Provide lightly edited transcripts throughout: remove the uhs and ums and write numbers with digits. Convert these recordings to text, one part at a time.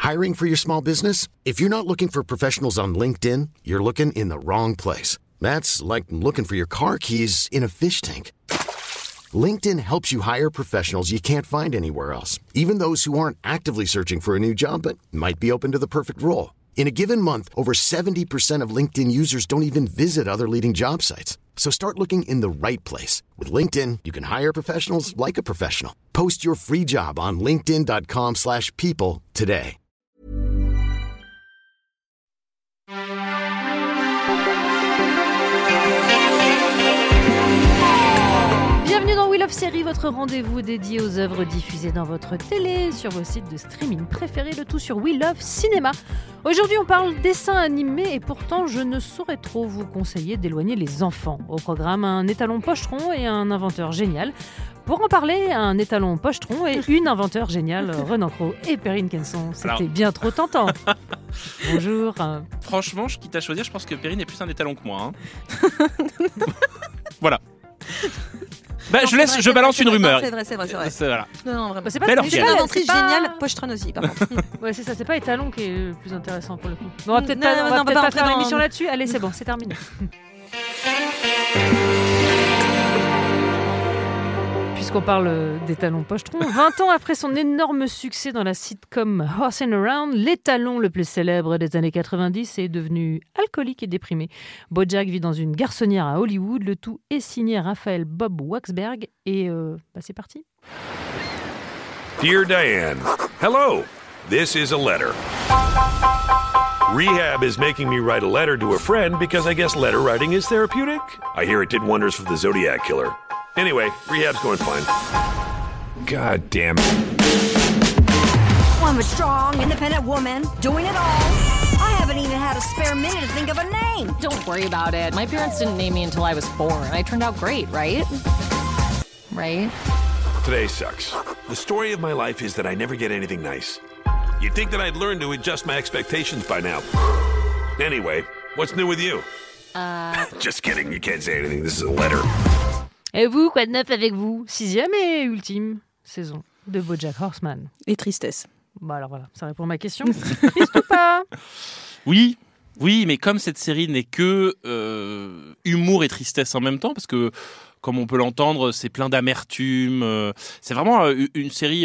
Hiring for your small business? If you're not looking for professionals on LinkedIn, you're looking in the wrong place. That's like looking for your car keys in a fish tank. LinkedIn helps you hire professionals you can't find anywhere else, even those who aren't actively searching for a new job but might be open to the perfect role. In a given month, over 70% of LinkedIn users don't even visit other leading job sites. So start looking in the right place. With LinkedIn, you can hire professionals like a professional. Post your free job on linkedin.com/people today. Bienvenue dans We Love Série, votre rendez-vous dédié aux œuvres diffusées dans votre télé, sur vos sites de streaming préférés, le tout sur We Love Cinéma. Aujourd'hui, on parle dessin animé et pourtant, je ne saurais trop vous conseiller d'éloigner les enfants. Au programme, un étalon pochetron et un inventeur génial. Pour en parler, un étalon pochetron et une inventeur géniale, Renan Cros et Perrine Kenson. C'était bien trop tentant. Bonjour. Franchement, quitte à choisir, je pense que Perrine est plus un étalon que moi. Voilà. Bah, non, je balance une rumeur. C'est vrai. Voilà. Non, vraiment. C'est pas belle une inventrice géniale, pochetron aussi, par contre. Ouais, c'est ça, c'est pas étalon qui est le plus intéressant pour le coup. Bon, on va peut-être pas faire l'émission là-dessus. Allez, c'est bon, c'est terminé. Puisqu'on parle d'étalon pochetron, 20 ans après son énorme succès dans la sitcom Horsing Around, l'étalon le plus célèbre des années 90 est devenu alcoolique et déprimé. Bojack vit dans une garçonnière à Hollywood, le tout est signé Raphaël Bob Waksberg et c'est parti. Dear Diane, hello, this is a letter. Rehab is making me write a letter to a friend because I guess letter writing is therapeutic. I hear it did wonders for the Zodiac Killer. Anyway, rehab's going fine. God damn it. I'm a strong, independent woman, doing it all. I haven't even had a spare minute to think of a name. Don't worry about it. My parents didn't name me until I was 4, and I turned out great, right? Right? Today sucks. The story of my life is that I never get anything nice. You'd think that I'd learn to adjust my expectations by now. Anyway, what's new with you? Just kidding, you can't say anything. This is a letter. Et vous, quoi de neuf avec vous ? 6e et ultime saison de BoJack Horseman. Et tristesse. Bah alors voilà, ça répond à ma question. Triste ou pas ? Oui, mais comme cette série n'est que humour et tristesse en même temps, parce que comme on peut l'entendre, c'est plein d'amertume. C'est vraiment une série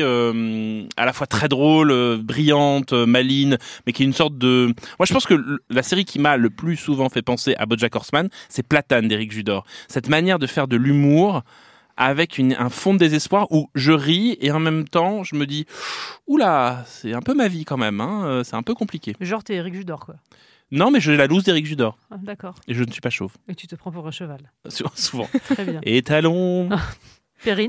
à la fois très drôle, brillante, maligne, mais qui est une sorte de... Moi, je pense que la série qui m'a le plus souvent fait penser à BoJack Horseman, c'est Platane d'Éric Judor. Cette manière de faire de l'humour avec un fond de désespoir où je ris et en même temps, je me dis « Oula, c'est un peu ma vie quand même, hein, c'est un peu compliqué. » Genre, t'es Éric Judor, quoi. Non, mais j'ai la loose d'Éric Judor. Ah, d'accord. Et je ne suis pas chauve. Et tu te prends pour un cheval. Souvent. Très bien. Étalon. Perrine ?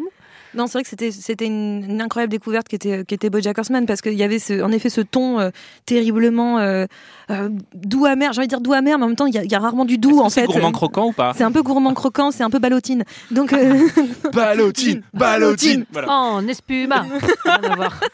Non, c'est vrai que c'était une incroyable découverte qui était BoJack Horseman, parce qu'il y avait en effet ce ton terriblement doux amer. J'ai envie de dire doux amer, mais en même temps il y a rarement du doux. C'est gourmand croquant ou pas ? C'est un peu gourmand croquant, c'est un peu ballotine. Donc Ballotine. Voilà. Oh, Nespuma. Rien à voir.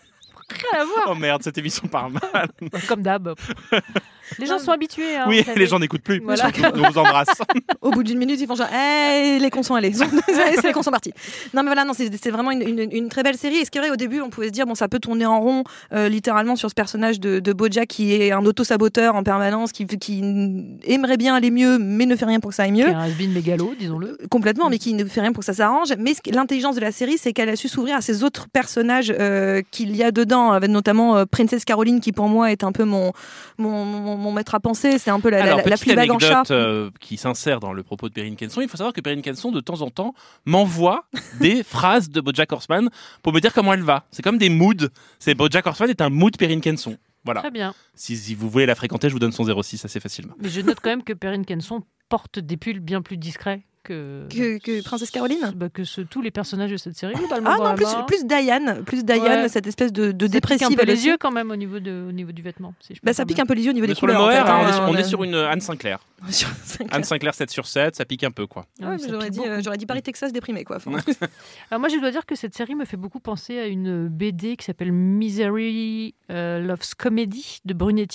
Oh merde, cette émission part mal. Comme d'hab. Les gens sont habitués. Hein, oui, les gens n'écoutent plus. Voilà. Nous vous embrasse. Au bout d'une minute, ils font genre, les cons sont allés. Les cons sont partis. Non, mais voilà, non, c'est vraiment une très belle série. Et ce qui est vrai, au début, on pouvait se dire, bon, ça peut tourner en rond, littéralement, sur ce personnage de Bojack qui est un auto-saboteur en permanence, qui aimerait bien aller mieux, mais ne fait rien pour que ça aille mieux. Qui est un has-been mégalo, disons-le. Complètement, mais qui ne fait rien pour que ça s'arrange. Mais l'intelligence de la série, c'est qu'elle a su s'ouvrir à ces autres personnages qu'il y a dedans, avec notamment Princess Caroline, qui pour moi est un peu mon maître à penser. C'est un peu la plus vague en chat. Qui s'insère dans le propos de Perrine Kenson. Il faut savoir que Perrine Kenson, de temps en temps, m'envoie des phrases de BoJack Horseman pour me dire comment elle va. C'est comme des moods. BoJack Horseman est un mood Perrine Kenson. Voilà. Très bien. Si vous voulez la fréquenter, je vous donne son 06 assez facilement. Mais je note quand même que Perrine Kenson porte des pulls bien plus discrets que Princesse Caroline, que tous les personnages de cette série. Non, plus Diane, ouais. Cette espèce de dépressive. Ça pique un peu les yeux quand même au niveau du vêtement. Si ça pique un peu les yeux au niveau des couleurs. Sur le Mohair, en fait, on est sur une Anne Sinclair. Anne Sinclair 7/7, ça pique un peu quoi. Ouais, j'aurais dit Paris Texas déprimé quoi. Alors moi je dois dire que cette série me fait beaucoup penser à une BD qui s'appelle Misery Loves Comedy de Brunetti, ça vous dit rien ?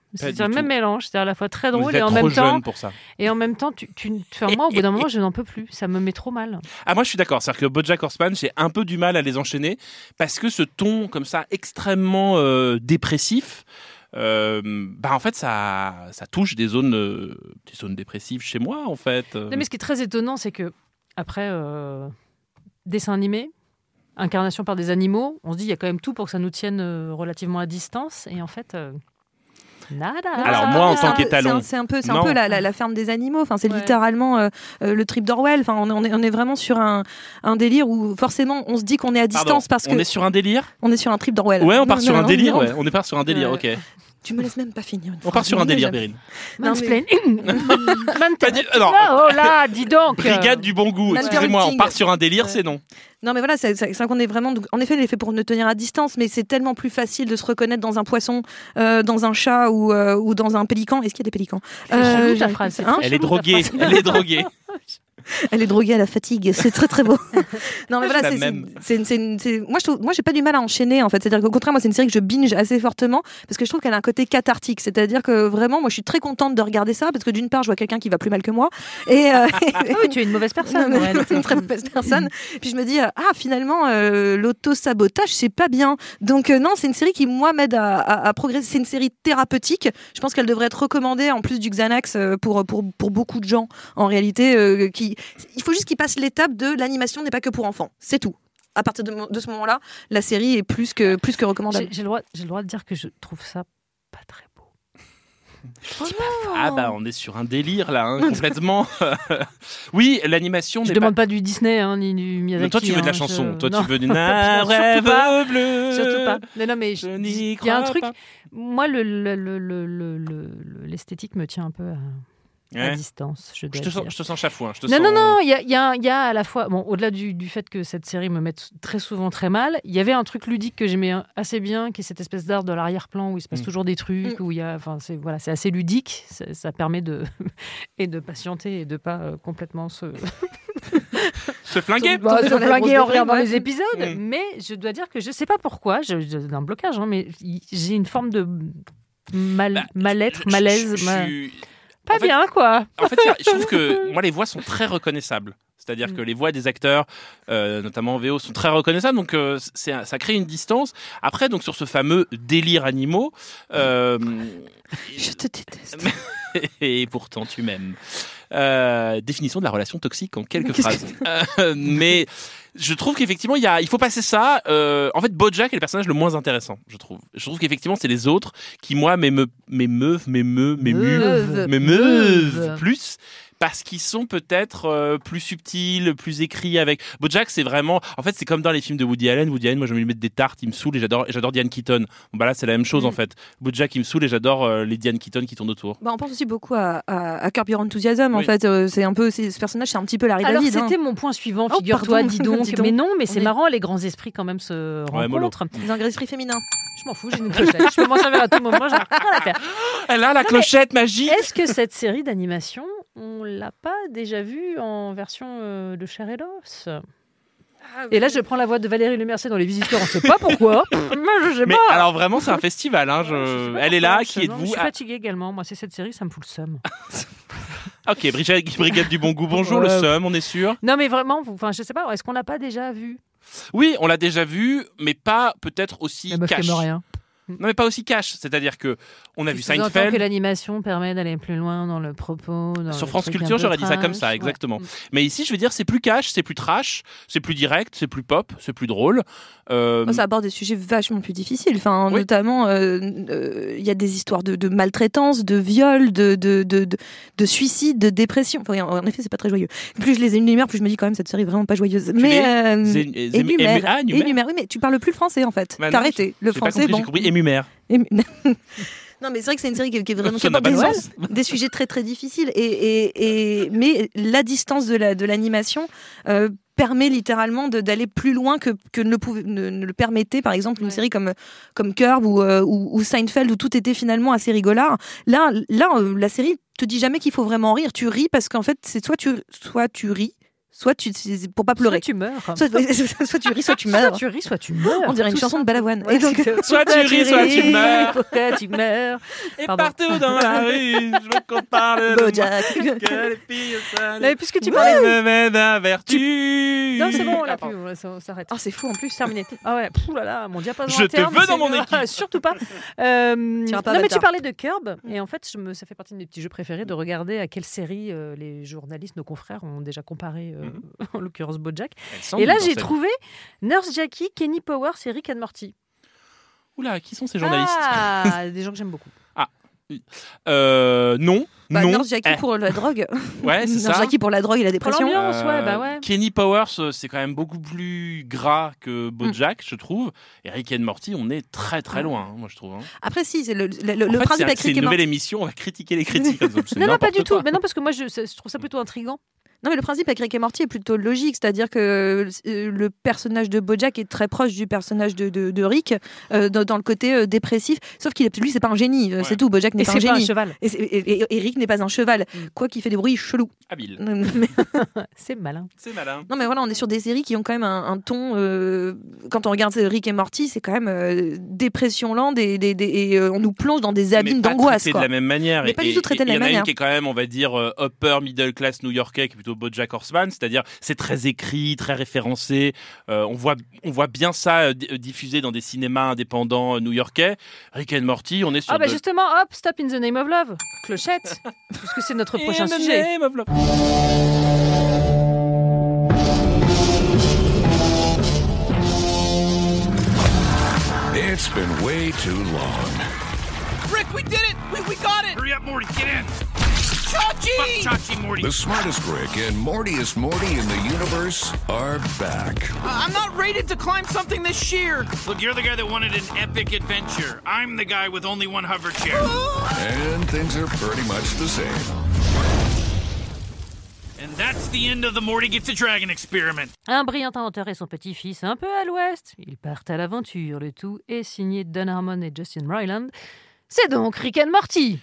C'est un même mélange, c'est à la fois très drôle Vous et êtes en trop même temps. jeune pour ça. Et en même temps, moi, au bout d'un moment, je n'en peux plus. Ça me met trop mal. Ah, moi, je suis d'accord. C'est-à-dire que BoJack Horseman, j'ai un peu du mal à les enchaîner parce que ce ton comme ça extrêmement dépressif, en fait, ça touche des zones dépressives chez moi, en fait. Non, mais ce qui est très étonnant, c'est que après dessin animé, incarnation par des animaux, on se dit il y a quand même tout pour que ça nous tienne relativement à distance. Et en fait. Nada. Alors moi, en tant qu'étalon, c'est un peu la ferme des animaux. Enfin, c'est littéralement le trip d'Orwell. Enfin, on est vraiment sur un délire où forcément on se dit qu'on est à distance parce que on est sur un délire. On est sur un trip d'Orwell. Ouais, on part sur un délire. Ouais, on part sur un délire. Ok. Tu me laisses même pas finir. On part sur un délire, Bérine. Mansplain. Non. Oh là, dis donc. Brigade du bon goût. Excusez-moi, on part sur un délire, c'est non. Non mais voilà, c'est qu'on est vraiment. En effet, il est fait pour nous tenir à distance, mais c'est tellement plus facile de se reconnaître dans un poisson, dans un chat ou dans un pélican. Est-ce qu'il y a des pélicans ta phrase. Elle est droguée. Elle est droguée. Elle est droguée à la fatigue, c'est très très beau. Non mais voilà, moi j'ai pas du mal à enchaîner en fait, c'est-à-dire qu'au contraire moi c'est une série que je binge assez fortement parce que je trouve qu'elle a un côté cathartique, c'est-à-dire que vraiment moi je suis très contente de regarder ça parce que d'une part je vois quelqu'un qui va plus mal que moi et oui, tu es une mauvaise personne. Tu es une très mauvaise personne. Puis je me dis finalement l'auto-sabotage c'est pas bien. Donc non, c'est une série qui moi m'aide à progresser, c'est une série thérapeutique. Je pense qu'elle devrait être recommandée en plus du Xanax pour beaucoup de gens en réalité il faut juste qu'ils passent l'étape de l'animation n'est pas que pour enfants, c'est tout. À partir de ce moment-là, la série est plus que recommandable. J'ai le droit de dire que je trouve ça pas très beau. On est sur un délire là, complètement. Oui, l'animation. Je demande pas du Disney ni du Miyazaki. Mais toi, tu veux de la chanson. Toi, tu veux du rêve bleu. Surtout pas. Non, mais il y a un truc. Moi, l'esthétique me tient un peu à distance, je dois dire. Je te sens chafouin. Non, il y a à la fois, au-delà du fait que cette série me mette très souvent très mal, il y avait un truc ludique que j'aimais assez bien, qui est cette espèce d'art de l'arrière-plan où il se passe toujours des trucs, où il y a, c'est assez ludique, ça permet de patienter et de pas complètement se flinguer, se flinguer en regardant les épisodes. Mais je dois dire que je sais pas pourquoi, j'ai un blocage, mais j'ai une forme de mal-être, malaise. Pas bien, quoi. En fait, je trouve que moi, les voix sont très reconnaissables. C'est-à-dire que les voix des acteurs, notamment en VO, sont très reconnaissables. Donc, ça crée une distance. Après, donc, sur ce fameux délire animaux... Je te déteste. Et pourtant, tu m'aimes. Définition de la relation toxique en quelques phrases. Mais je trouve qu'effectivement, il faut passer ça. En fait, BoJack est le personnage le moins intéressant, je trouve. Je trouve qu'effectivement, c'est les autres qui, moi, m'émeuvent plus. Parce qu'ils sont peut-être plus subtils, plus écrits avec... BoJack, c'est vraiment... En fait, c'est comme dans les films de Woody Allen. Woody Allen, moi, je vais lui mettre des tartes, il me saoule et j'adore Diane Keaton. Bon, là, c'est la même chose, en fait. BoJack, il me saoule et j'adore les Diane Keaton qui tournent autour. On pense aussi beaucoup à Curb Your Enthusiasm, en fait. C'est un peu... Ce personnage, c'est un petit peu Larry David. Alors, c'était mon point suivant, figure-toi, dis donc. Mais non, mais c'est marrant, les grands esprits, quand même, se rencontrent. Les grands esprits féminins. Je m'en fous, j'ai une clochette. Je peux m'en servir à tout moment, j'ai rien à faire. Elle a la clochette magique. Est-ce que cette série d'animation, on l'a pas déjà vue en version de chair et d'os ? Et là, je prends la voix de Valérie Lemercier dans Les Visiteurs, on ne sait pas pourquoi. Mais alors vraiment, c'est un festival. Elle est là, qui êtes-vous ? Je suis fatiguée également. Moi, c'est cette série, ça me fout le seum. Ok, Brigade du bon goût. Bonjour, le seum, on est sûr ? Non, mais vraiment, je sais pas, est-ce qu'on l'a pas déjà vu ? Oui, on l'a déjà vu, mais pas peut-être aussi cash. Rien. Non, mais pas aussi cash. C'est-à-dire que on a vu Seinfeld. Seinfeld. Que l'animation permet d'aller plus loin dans le propos. Sur France Culture, j'aurais dit ça comme ça, exactement. Ouais. Mais ici, je veux dire, c'est plus cash, c'est plus trash, c'est plus direct, c'est plus pop, c'est plus drôle. Ça aborde des sujets vachement plus difficiles. Enfin, notamment, il y a des histoires de maltraitance, de viol, de suicide, de dépression. Enfin, en effet, c'est pas très joyeux. Plus je les énumère, plus je me dis quand même cette série est vraiment pas joyeuse. Énumère. Oui, mais tu parles plus le français en fait. T'as arrêté. Le français, j'ai compris. Énumère. Non, mais c'est vrai que c'est une série qui est vraiment des sujets très très difficiles. Mais la distance de l'animation permet littéralement d'aller plus loin que ne le permettait par exemple une série comme Curb ou Seinfeld où tout était finalement assez rigolard. Là, la série te dit jamais qu'il faut vraiment rire. Tu ris parce qu'en fait, c'est soit tu ris, soit pour pas pleurer. Soit tu meurs. Soit tu ris, soit tu meurs. Soit tu ris, soit tu meurs. On dirait une chanson de Balavoine. Ouais, Et donc, Soit tu ris, soit tu meurs. Pourquoi tu meurs? Et Pardon. partout dans la rue, je veux qu'on parle de Bojack. moi, que les filles sales Mais puisque tu parlais me mènent à vertu. Non, c'est bon, on l'a plus, ça s'arrête. Ah, c'est fou en plus. Terminé. Ah ouais, pfff là là, mon diapason Je te interne, veux dans c'est- mon équipe. Surtout pas. T'iras pas, Non, mais tu bâtard. parlais de Curb, et en fait, ça fait partie de mes petits jeux préférés de regarder à quelle série les journalistes, nos confrères, ont déjà comparé, en l'occurrence BoJack. Et là, j'ai trouvé Nurse Jackie, Kenny Powers et Rick and Morty. Oula, qui sont ces journalistes? Ah, des gens que j'aime beaucoup. Non. Bah, non. Nurse Jackie pour la drogue. Ouais, c'est Nurse ça. Jackie pour la drogue et la Pour dépression. l'ambiance, ouais, bah ouais. Kenny Powers, c'est quand même beaucoup plus gras que BoJack, je trouve. Et Rick and Morty, on est très très loin, hein, moi je trouve. Hein. Après, si, c'est le En fait, principe avec c'est Rick une et Morty. nouvelle émission, on va critiquer les critiques. C'est Non, pas n'importe du tout. quoi. Mais non, parce que moi, je trouve ça plutôt intriguant. Non, mais le principe avec Rick et Morty est plutôt logique, c'est-à-dire que le personnage de BoJack est très proche du personnage de Rick dans le côté dépressif, sauf qu'il lui c'est pas un génie, c'est tout. BoJack n'est Et pas un c'est pas un génie. cheval. Et Rick n'est pas un cheval, quoi qu'il fait des bruits chelous. Habile. Mais- C'est malin. C'est malin. non mais voilà, on est sur des séries qui ont quand même un ton. Quand on regarde Rick et Morty, c'est quand même dépression lente et on nous plonge dans des abîmes Mais pas d'angoisse. traité quoi. de la même manière. Mais pas du tout traité de la Il y en a même une manière. qui est quand même, on va dire, upper middle class new-yorkais, qui est plutôt BoJack Horseman, c'est-à-dire c'est très écrit, très référencé. On voit bien ça diffusé dans des cinémas indépendants new-yorkais. Rick and Morty, on est sur Ah bah justement, hop, Stop in the Name of Love. Clochette. Parce que c'est notre prochain sujet. It's been way too long. Rick, we did it! We got it! Hurry up, Morty, get in! Chachi! Fuck Chachi, Morty. The smartest Rick and Mortiest Morty in the universe are back. I'm not rated to climb something this sheer. Look, you're the guy that wanted an epic adventure. I'm the guy with only one hover chair. And things are pretty much the same. And that's the end of the Morty Gets a Dragon experiment. Un brillant inventeur et son petit-fils, un peu à l'ouest. Ils partent à l'aventure. Le tout est signé Don Harmon et Justin Roiland. C'est donc Rick and Morty.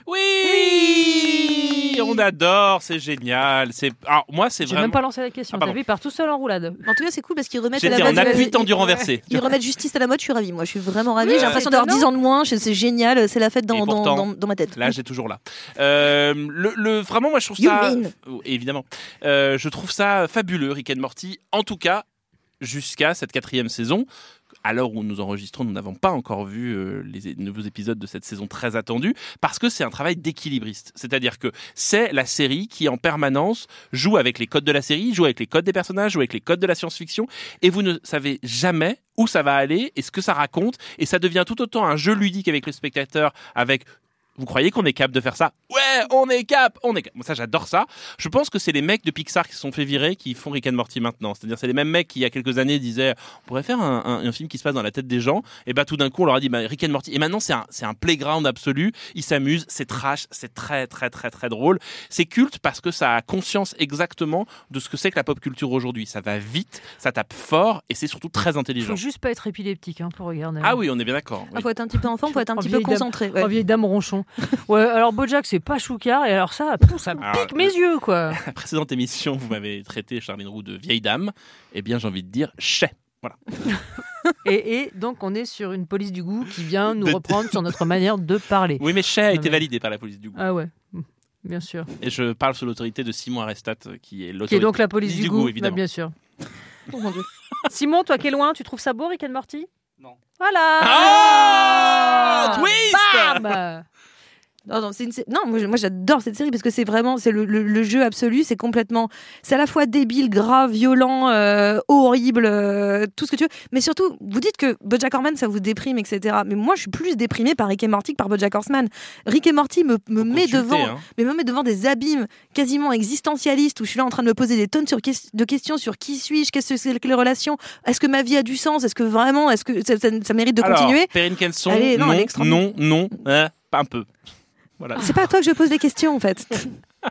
Oui, on adore, c'est génial. Alors moi, c'est J'ai vraiment. même pas lancé la question. Ah, T'as pardon. vu, il part tout seul en roulade. En tout cas, c'est cool parce qu'ils remettent à la J'étais en mode. appui tendu renversé. Ils remettent justice à la mode, je suis ravie. Moi, je suis vraiment ravie. Ouais. J'ai l'impression C'est d'avoir étonnant. 10 ans de moins. C'est génial. C'est la fête Et pourtant, dans ma tête. Là, j'ai toujours là. Vraiment, moi, je trouve You ça. mean. Évidemment. Je trouve ça fabuleux, Rick and Morty. En tout cas, jusqu'à cette 4e saison. À l'heure où nous enregistrons, nous n'avons pas encore vu les nouveaux épisodes de cette saison très attendue, parce que c'est un travail d'équilibriste. C'est-à-dire que c'est la série qui, en permanence, joue avec les codes de la série, joue avec les codes des personnages, joue avec les codes de la science-fiction, et vous ne savez jamais où ça va aller et ce que ça raconte, et ça devient tout autant un jeu ludique avec le spectateur, avec... Vous croyez qu'on est capable de faire ça? Ouais, on est capable. Ça, j'adore ça. Je pense que c'est les mecs de Pixar qui se sont fait virer qui font Rick and Morty maintenant. C'est-à-dire, c'est les mêmes mecs qui, il y a quelques années, disaient on pourrait faire un film qui se passe dans la tête des gens. Et bah, tout d'un coup, on leur a dit Rick and Morty. Et maintenant, c'est un playground absolu. Ils s'amusent, c'est trash, c'est très, très, très, très drôle. C'est culte parce que ça a conscience exactement de ce que c'est que la pop culture aujourd'hui. Ça va vite, ça tape fort et c'est surtout très intelligent. Faut juste pas être épileptique pour regarder. Ah oui, on est bien d'accord. Il faut être un petit peu enfant, faut être un En petit peu vieille dame. concentré. ouais. Oh, vieille dame ronchon. Ouais, alors BoJack, c'est pas choucard, et alors ça pique Alors, mes yeux, quoi. La précédente émission, vous m'avez traité, Charline Roux, de vieille dame. Eh bien, j'ai envie de dire chais. Voilà. Et donc, on est sur une police du goût qui vient nous reprendre sur notre manière de parler. Oui, mais chais a Non, été mais- validé par la police du goût. Ah ouais, bien sûr. Et je parle sous l'autorité de Simon Arestat, qui est l'autorité. Qui est donc la police du goût, bah, évidemment. bien sûr. Oh mon Dieu. Simon, toi qui es loin, tu trouves ça beau, Rick and Morty? Non. Voilà. Ah twist. Bam. Non, moi j'adore cette série parce que c'est vraiment le jeu absolu, c'est à la fois débile, grave, violent, horrible, tout ce que tu veux. Mais surtout, vous dites que BoJack Horseman ça vous déprime, etc. Mais moi je suis plus déprimée par Rick et Morty que par BoJack Horseman. Rick et Morty me met devant des abîmes quasiment existentialistes où je suis là en train de me poser des tonnes de questions sur qui suis-je, qu'est-ce que c'est que les relations, est-ce que ma vie a du sens, est-ce que ça mérite de continuer. Perrine Kenson, Allez, non, elle est non, extraordinaire. non, pas un peu. Voilà. C'est pas à toi que je pose les questions en fait.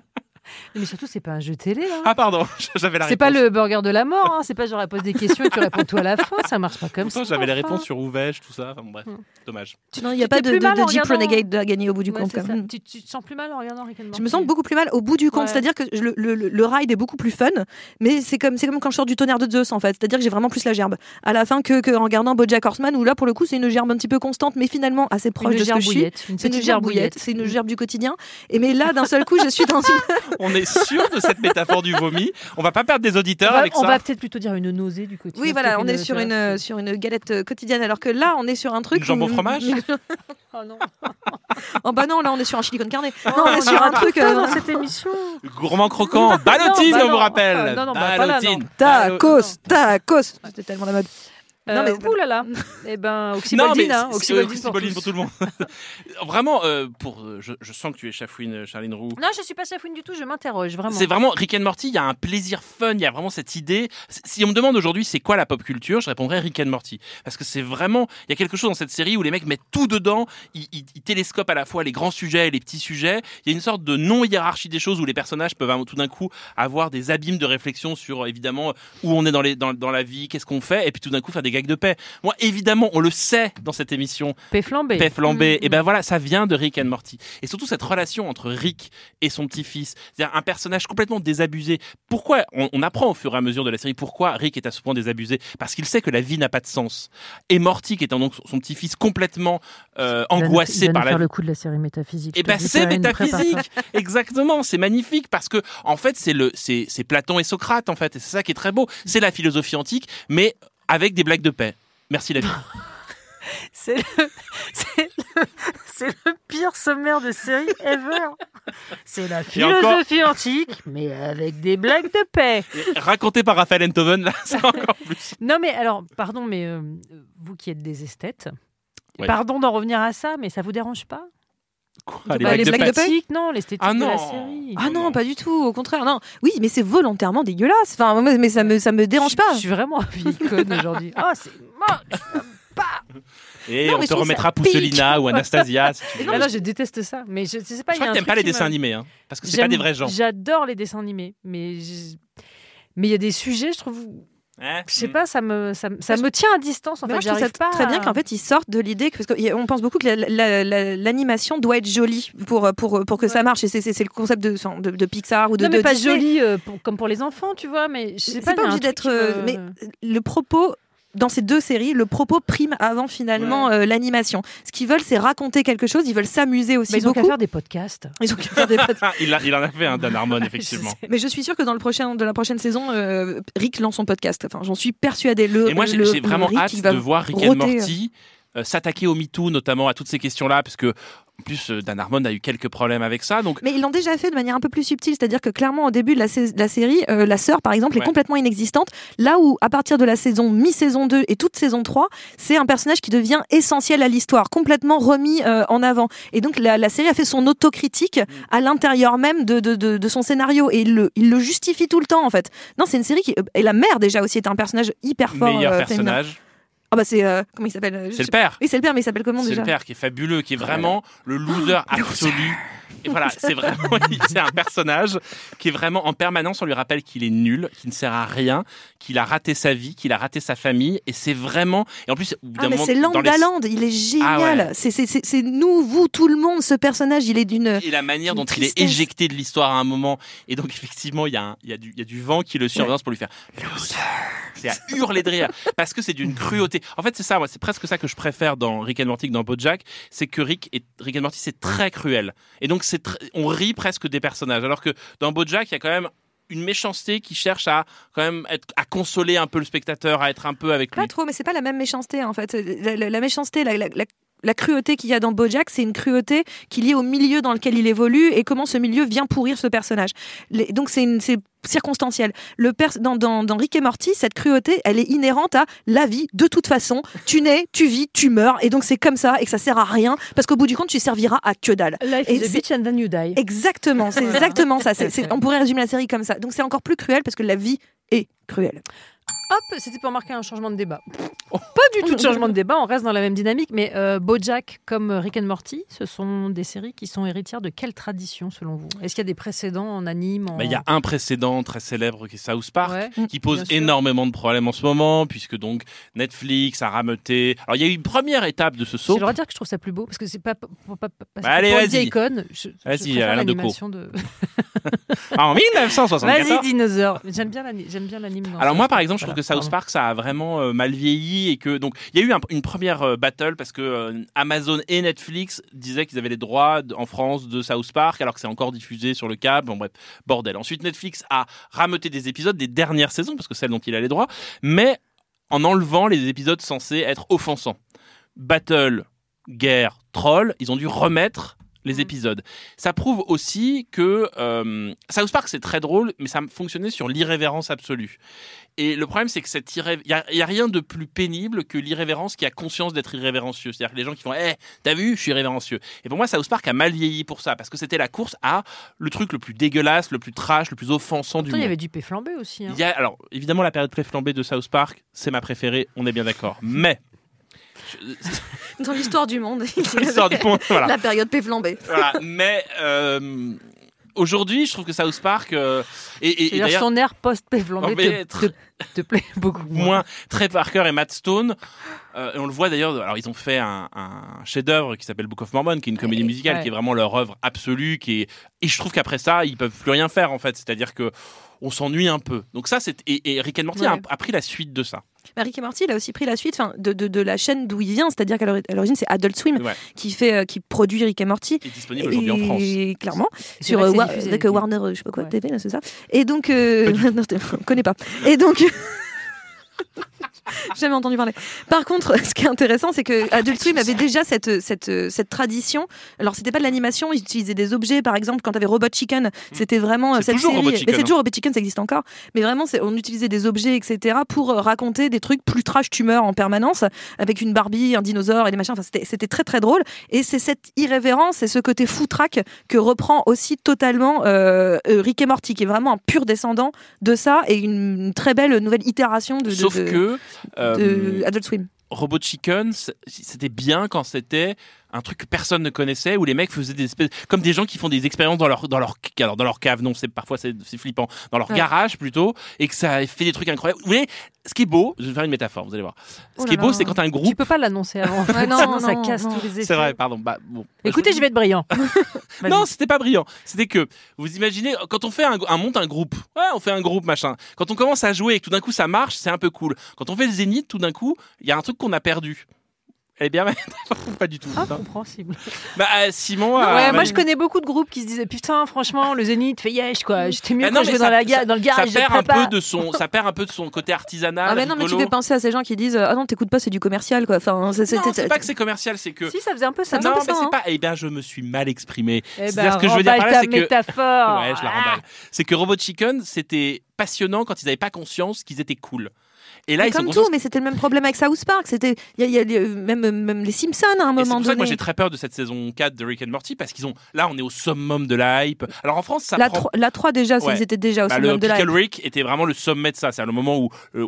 Mais surtout, c'est pas un jeu télé. Hein. Ah pardon, j'avais la réponse. C'est pas le burger de la mort. Hein. C'est pas genre elle pose des questions et tu réponds tout à la fin. Ça marche pas comme ça. J'avais les réponses sur où vais-je, tout ça. Enfin, bref, dommage. Non, il n'y a pas de Jeep Renegade à gagner au bout du compte. Tu te sens plus mal en regardant Rick and Morty? Je me sens beaucoup plus mal au bout du compte. C'est-à-dire que le ride est beaucoup plus fun, mais c'est comme quand je sors du tonnerre de Zeus en fait. C'est-à-dire que j'ai vraiment plus la gerbe à la fin que en regardant BoJack Horseman où là pour le coup c'est une gerbe un petit peu constante, mais finalement assez proche de ce que je suis. C'est une gerbouillette. C'est une gerbe du quotidien. Et mais là d'un seul coup je suis dans une. On est sûr de cette métaphore du vomi. On va pas perdre des auditeurs avec ça. On va peut-être plutôt dire une nausée du quotidien. Oui voilà, on est sur une galette quotidienne alors que là on est sur un truc. Une jambe au fromage. Oh non. Oh bah non, là on est sur un chili con carne. Non, on est sur un truc dans cette émission. Gourmand croquant, ballotine, on vous rappelle. Non, ballotine. Tacos. C'était tellement la mode. Non mais oulala. Eh ben oxyboldine, oxyboldine pour tout le monde. Vraiment, je sens que tu es chafouine, Charline Roux. Non, je suis pas chafouine du tout. Je m'interroge vraiment. C'est vraiment Rick and Morty. Il y a un plaisir fun. Il y a vraiment cette idée. Si on me demande aujourd'hui c'est quoi la pop culture, je répondrais Rick and Morty parce que c'est vraiment. Il y a quelque chose dans cette série où les mecs mettent tout dedans. Ils télescopent à la fois les grands sujets et les petits sujets. Il y a une sorte de non-hiérarchie des choses où les personnages peuvent tout d'un coup avoir des abîmes de réflexion sur évidemment où on est dans la vie, qu'est-ce qu'on fait, et puis tout d'un coup faire des gags de paix. Moi, évidemment, on le sait dans cette émission. Paix flambée. Et ben voilà, ça vient de Rick and Morty. Et surtout cette relation entre Rick et son petit-fils, c'est-à-dire un personnage complètement désabusé. Pourquoi on apprend au fur et à mesure de la série pourquoi Rick est à ce point désabusé? Parce qu'il sait que la vie n'a pas de sens. Et Morty, qui est donc son petit-fils complètement angoissé par la vie. Faire le coup de la série métaphysique. Et ben c'est métaphysique. Exactement, c'est magnifique parce que en fait c'est Platon et Socrate en fait, et c'est ça qui est très beau. C'est la philosophie antique, mais avec des blagues de paix. Merci la vie. C'est le pire sommaire de série ever. C'est la philosophie antique, mais avec des blagues de paix. Raconté par Raphaël Enthoven, là, c'est encore plus. Non mais alors, pardon, mais vous qui êtes des esthètes, ouais. Pardon d'en revenir à ça, mais ça vous dérange pas? Quoi, les blagues de paix? Non, l'esthétique de la série. Ah non, pas du tout, au contraire. Non. Oui, mais c'est volontairement dégueulasse. Enfin, mais ça me dérange pas. Je suis vraiment vieille conne aujourd'hui. Oh, c'est moche. Et non, on te remettra Pousselina ou Anastasia. Si tu veux. Non, je déteste ça. Mais je sais pas. Je crois que t'aimes pas les dessins animés, hein, parce que c'est pas des vrais gens. J'adore les dessins animés, mais il y a des sujets, je trouve. Je sais pas, ça me tient à distance en fait. Moi, je trouve ça très bien qu'en fait ils sortent de l'idée parce qu'on pense beaucoup que l'animation doit être jolie pour que ça marche, et c'est le concept de Pixar ou de mais pas Disney. jolie comme pour les enfants, tu vois, mais je sais pas obligé d'être mais le propos dans ces deux séries, le propos prime avant finalement l'animation. Ce qu'ils veulent, c'est raconter quelque chose. Ils veulent s'amuser aussi beaucoup. Ils ont qu'à faire des podcasts. Ils ont qu'à faire des podcasts. il en a fait un Dan Harmon, effectivement. Mais je suis sûre que dans la prochaine saison, Rick lance son podcast. Enfin, j'en suis persuadée. Et moi, j'ai vraiment hâte de voir Rick and Morty s'attaquer au MeToo, notamment à toutes ces questions-là, parce que en plus, Dan Harmon a eu quelques problèmes avec ça. Donc... Mais ils l'ont déjà fait de manière un peu plus subtile. C'est-à-dire que clairement, au début de la série, la sœur, par exemple, est complètement inexistante. Là où, à partir de la mi-saison 2 et toute saison 3, c'est un personnage qui devient essentiel à l'histoire, complètement remis en avant. Et donc, la série a fait son autocritique à l'intérieur même de son scénario. Et il le justifie tout le temps, en fait. Non, c'est une série qui... Et la mère, déjà, aussi, est un personnage hyper fort. Meilleur personnage. Ah bah c'est comment il s'appelle? C'est le père. Oui, c'est le père, mais il s'appelle comment déjà? C'est le père qui est fabuleux, qui est vraiment le loser absolu. Et voilà, c'est un personnage qui est vraiment en permanence, on lui rappelle qu'il est nul, qu'il ne sert à rien, qu'il a raté sa vie, qu'il a raté sa famille, et c'est vraiment... Et en plus, mais c'est Land Land, il est génial. C'est nous, vous, tout le monde, ce personnage, il est d'une... Et la manière dont il est éjecté de l'histoire à un moment, et donc effectivement, il y a du vent qui le surveille pour lui faire loser. C'est à hurler de rire, parce que c'est d'une cruauté. En fait, c'est ça, moi, c'est presque ça que je préfère dans Rick and Morty que dans BoJack, c'est que Rick and Morty, c'est très cruel. Et donc, on rit presque des personnages, alors que dans BoJack, il y a quand même une méchanceté qui cherche à quand même à consoler un peu le spectateur, à être un peu avec lui. Pas trop, mais c'est pas la même méchanceté en fait. La méchanceté, la cruauté qu'il y a dans BoJack, c'est une cruauté qui est liée au milieu dans lequel il évolue et comment ce milieu vient pourrir ce personnage. Donc c'est circonstanciel. Dans Rick et Morty, cette cruauté, elle est inhérente à la vie. De toute façon, tu nais, tu vis, tu meurs, et donc c'est comme ça, et que ça sert à rien, parce qu'au bout du compte, tu serviras à que dalle. Life is a bitch and then you die. Exactement, c'est exactement ça. On pourrait résumer la série comme ça. Donc c'est encore plus cruel parce que la vie est cruelle. Hop, c'était pour marquer un changement de débat. Pas du tout de changement de débat, on reste dans la même dynamique, mais BoJack comme Rick and Morty, ce sont des séries qui sont héritières de quelle tradition selon vous ? Est-ce qu'il y a des précédents en anime Il y a un précédent très célèbre qui est South Park, Ouais, qui pose énormément de problèmes en ce moment, puisque donc Netflix a rameuté. Alors il y a eu une première étape de ce saut. J'ai le droit de dire que je trouve ça plus beau, parce que c'est pas parce allez, que vas-y. Icon, je préfère Alain Decaux. l'animation de... En 1974. Vas-y, dinosaure. J'aime bien l'anime. Alors moi par exemple je trouve que South Park ça a vraiment mal vieilli et que donc il y a eu une première battle parce que Amazon et Netflix disaient qu'ils avaient les droits en France de South Park alors que c'est encore diffusé sur le câble, bon bref, bordel. Ensuite Netflix a rameuté des épisodes des dernières saisons parce que celles dont il a les droits, mais en enlevant les épisodes censés être offensants. Battle, guerre, troll, ils ont dû remettre les épisodes. Ça prouve aussi que South Park c'est très drôle, mais ça fonctionnait sur l'irrévérence absolue. Et le problème c'est que il y a rien de plus pénible que l'irrévérence qui a conscience d'être irrévérencieux. C'est-à-dire que les gens qui font t'as vu, je suis irrévérencieux. Et pour moi South Park a mal vieilli pour ça parce que c'était la course à le truc le plus dégueulasse, le plus trash, le plus offensant du monde. Il y avait du paix flambé aussi. Il y a alors évidemment la période paix flambée de South Park, c'est ma préférée, on est bien d'accord. Mais Dans l'histoire du monde. l'histoire du monde, voilà. La période paix flambée. Voilà, mais aujourd'hui, je trouve que South Park et d'ailleurs son air post-paix flambée te plaît beaucoup moins. Trey Parker et Matt Stone, et on le voit d'ailleurs. Alors ils ont fait un chef-d'œuvre qui s'appelle Book of Mormon, qui est une comédie musicale, qui est vraiment leur œuvre absolue. Et je trouve qu'après ça, ils peuvent plus rien faire en fait. C'est-à-dire que on s'ennuie un peu. Donc ça, et Rick and Morty a pris la suite de ça. Rick et Morty, il a aussi pris la suite de la chaîne d'où il vient, c'est-à-dire qu'à l'origine c'est Adult Swim qui produit Rick et Morty. Est disponible aujourd'hui en France. Clairement, sur avec Warner, je sais pas quoi, TV, là, c'est ça. Et donc, non, je connais pas. Et donc. Jamais entendu parler. Par contre, ce qui est intéressant, c'est que Adult Swim avait déjà cette tradition. Alors, c'était pas de l'animation, ils utilisaient des objets. Par exemple, quand t'avais Robot Chicken, c'était vraiment cette série. Robot Chicken, mais c'est toujours Robot Chicken, ça existe encore. Mais vraiment, on utilisait des objets, etc., pour raconter des trucs plus trash tumeur en permanence, avec une Barbie, un dinosaure et des machins. Enfin, c'était très très drôle. Et c'est cette irrévérence et ce côté foutraque que reprend aussi totalement Rick et Morty, qui est vraiment un pur descendant de ça et une très belle nouvelle itération de Adult Swim. Robot Chicken, c'était bien quand c'était un truc que personne ne connaissait, où les mecs faisaient des espèces, comme des gens qui font des expériences dans leur cave, non, parfois c'est flippant, dans leur garage plutôt, et que ça fait des trucs incroyables. Vous voyez, ce qui est beau, je vais faire une métaphore, vous allez voir. Ce qui est beau, c'est quand un groupe... Tu peux pas l'annoncer avant. Non, ça casse tous les effets. C'est vrai, pardon. Bon. Écoutez, je vais être brillant. Non, c'était pas brillant. C'était que, vous imaginez, quand on fait monte un groupe, on fait un groupe, machin. Quand on commence à jouer et que tout d'un coup ça marche, c'est un peu cool. Quand on fait le Zénith, tout d'un coup, il y a un truc qu'on a perdu. Elle est bien, pas du tout. Compréhensible. Simon. Moi je connais beaucoup de groupes qui se disaient putain, franchement, le Zénith fait yesh quoi. J'étais mieux quand je vais dans le garage. Ça perd un peu de son côté artisanal. Ah mais non, mais tu fais penser à ces gens qui disent ah non, t'écoutes pas, c'est du commercial quoi. Enfin, c'est pas que c'est commercial, c'est que. Si, ça faisait un peu ça. Non, mais c'est pas. Eh bien, je me suis mal exprimé. C'est-à-dire ce que je veux dire par là, c'est que. Métaphore. Ouais, je la remballe. C'est que Robot Chicken, c'était passionnant quand ils n'avaient pas conscience qu'ils étaient cool. Et là, comme tout, mais c'était le même problème avec South Park. C'était, il y a même les Simpsons à un moment donné. C'est pour ça que moi j'ai très peur de cette saison 4 de Rick and Morty parce là on est au summum de la hype. Alors en France, ça la 3 déjà, ils étaient déjà au summum de la hype. Le Pickle Rick était vraiment le sommet de ça. C'est le moment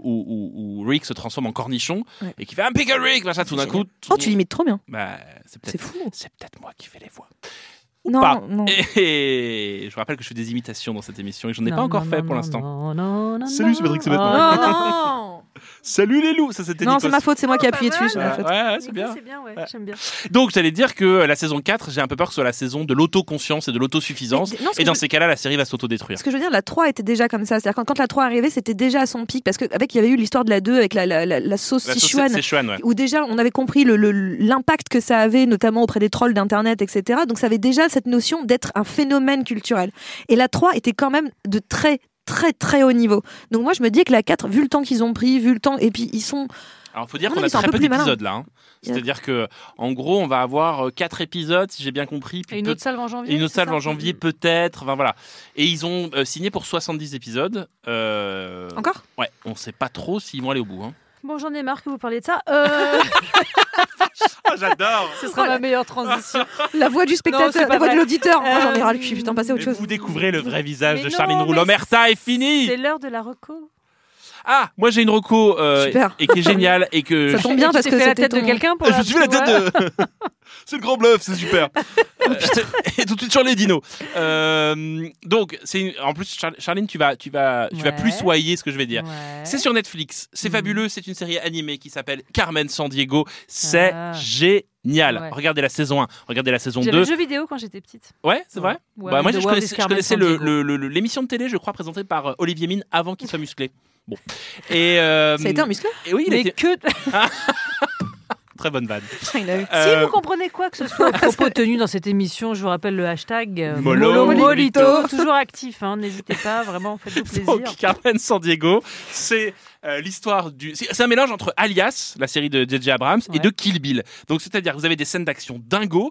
où Rick se transforme en cornichon et qui fait un Pickle Rick, machin, tout d'un coup. Oh, tu l'imites trop bien. C'est fou. C'est peut-être moi qui fais les voix. Non. Et je vous rappelle que je fais des imitations dans cette émission et je n'en ai pas encore fait pour l'instant. Salut, c'est Patrick Sébastien. Non. Salut les loups, ça c'était Non, c'est ma faute, c'est moi qui ai appuyé dessus. Ouais, c'est bien. C'est bien, j'aime bien. Donc j'allais dire que la saison 4, j'ai un peu peur que ce soit la saison de l'autoconscience et de l'autosuffisance. Et dans ces cas-là, la série va s'autodétruire. Ce que je veux dire, la 3 était déjà comme ça. C'est-à-dire quand la 3 arrivait, c'était déjà à son pic. Parce qu'il y avait eu l'histoire de la 2 avec la sauce Sichuan. Où déjà, on avait compris l'impact que ça avait, notamment auprès des trolls d'internet, etc. Donc ça avait déjà cette notion d'être un phénomène culturel. Et la 3 était quand même de très très très haut niveau. Donc moi je me dis que la 4, vu le temps qu'ils ont pris, vu le temps, et puis ils sont... Alors il faut dire qu'on a très peu d'épisodes là. C'est-à-dire que en gros on va avoir 4 épisodes si j'ai bien compris. Et une autre salve en janvier. Et une autre salve en janvier peut-être. Enfin voilà. Et ils ont signé pour 70 épisodes. Encore ? Ouais, on sait pas trop s'ils vont aller au bout. Bon, j'en ai marre que vous parliez de ça. J'adore. Ce sera ma meilleure transition. La voix du spectateur, la voix de l'auditeur. Moi, j'en ai ras le cul. Putain, passer à autre chose. Vous découvrez le vrai visage de Charline Roux. L'omerta est fini. C'est l'heure de la reco. Ah, moi j'ai une reco et qui est géniale et que ça tombe bien parce que c'est la tête de quelqu'un pour je suis la tête de c'est le grand bluff, c'est super. Et tout de suite sur les dinos. Donc en plus Charline tu vas plus soyer ce que je vais dire. Ouais. C'est sur Netflix, c'est fabuleux, c'est une série animée qui s'appelle Carmen Sandiego, c'est génial. Ouais. Regardez la saison 1, regardez la saison 2. J'avais le jeu vidéo quand j'étais petite. Ouais, c'est vrai. Ouais, moi je connaissais l'émission de télé, je crois, présentée par Olivier Mine avant qu'il soit musclé. Bon. Et ça a été un musclé. Et oui, mais que très bonne vanne. Si vous comprenez quoi que ce soit à propos tenu dans cette émission, je vous rappelle le hashtag Molito, toujours actif, n'hésitez pas, vraiment, faites-vous plaisir. Donc, Carmen Sandiego, c'est l'histoire c'est un mélange entre Alias, la série de J.J. Abrams, et de Kill Bill. Donc c'est-à-dire que vous avez des scènes d'action dingo,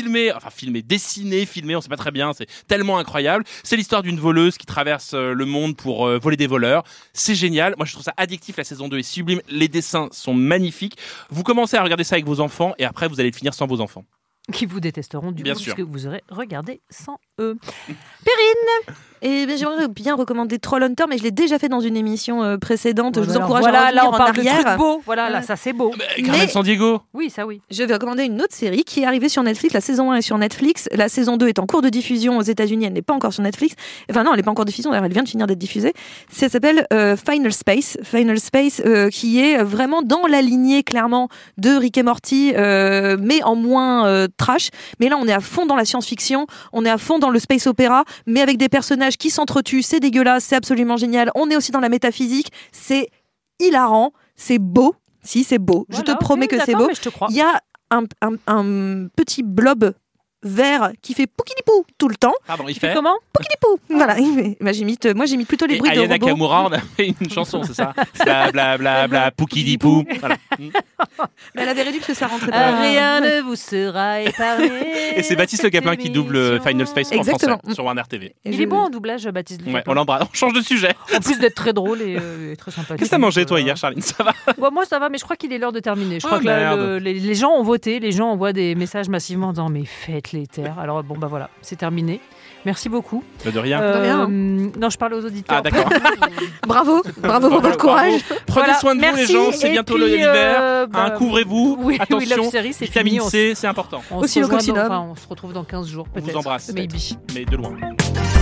dessinées, on sait pas très bien, c'est tellement incroyable. C'est l'histoire d'une voleuse qui traverse le monde pour voler des voleurs. C'est génial. Moi je trouve ça addictif, la saison 2 est sublime, les dessins sont magnifiques. Vous commencez à regarder ça avec vos enfants et après vous allez le finir sans vos enfants. Qui vous détesteront du coup, sûr. Puisque vous aurez regardé sans eux. Perrine. Et j'aimerais bien recommander Trollhunter, mais je l'ai déjà fait dans une émission précédente. Je vous encourage à revenir là, on parle en arrière. de trucs beaux. Voilà, là, ça c'est beau. Carmen Sandiego. Oui, ça oui. Je vais recommander une autre série qui est arrivée sur Netflix. La saison 1 est sur Netflix. La saison 2 est en cours de diffusion aux États-Unis. Elle n'est pas encore sur Netflix. Enfin non, elle n'est pas encore diffusée. D'ailleurs, elle vient de finir d'être diffusée. Ça s'appelle Final Space. Final Space, qui est vraiment dans la lignée clairement de Rick et Morty, mais en moins trash. Mais là, on est à fond dans la science-fiction. On est à fond dans le space opéra, mais avec des personnages qui s'entretuent. C'est dégueulasse, c'est absolument génial. On est aussi dans la métaphysique, c'est hilarant, c'est beau. Si, c'est beau. Voilà, je te promets que c'est beau. Il y a un petit blob vert qui fait poukidipou tout le temps. Pardon, il fait comment? Poukidipou. Voilà. Moi, j'imite plutôt les bruits de robots. Ayana Kamura, on a fait une chanson, c'est ça? Bla bla bla bla, poukidipou. Voilà. Mais elle avait réduit parce que ça rentrait pas. Rien ne vous sera épargné. Et c'est Baptiste Le Capin qui double Final Space en français sur Warner TV. Il est bon en doublage, Baptiste Le Capin. Ouais, on l'embrasse. On change de sujet. En plus d'être très drôle et très sympathique. Qu'est-ce que t'as mangé toi hier, Charline? Ça va? Moi ça va, mais je crois qu'il est l'heure de terminer. Je crois que les gens ont voté, les gens envoient des messages massivement en disant mais faites les terres. Alors bon bah voilà, c'est terminé. Merci beaucoup. De rien. Non, je parle aux auditeurs. Ah d'accord. Bravo pour votre courage. Prenez soin de vous les gens, c'est bientôt l'hiver. Couvrez-vous. Oui, attention. Série, c'est vitamine fini, C, c'est important. Aussi le coccinum. On se retrouve dans 15 jours peut-être. On vous embrasse. Maybe. Mais de loin.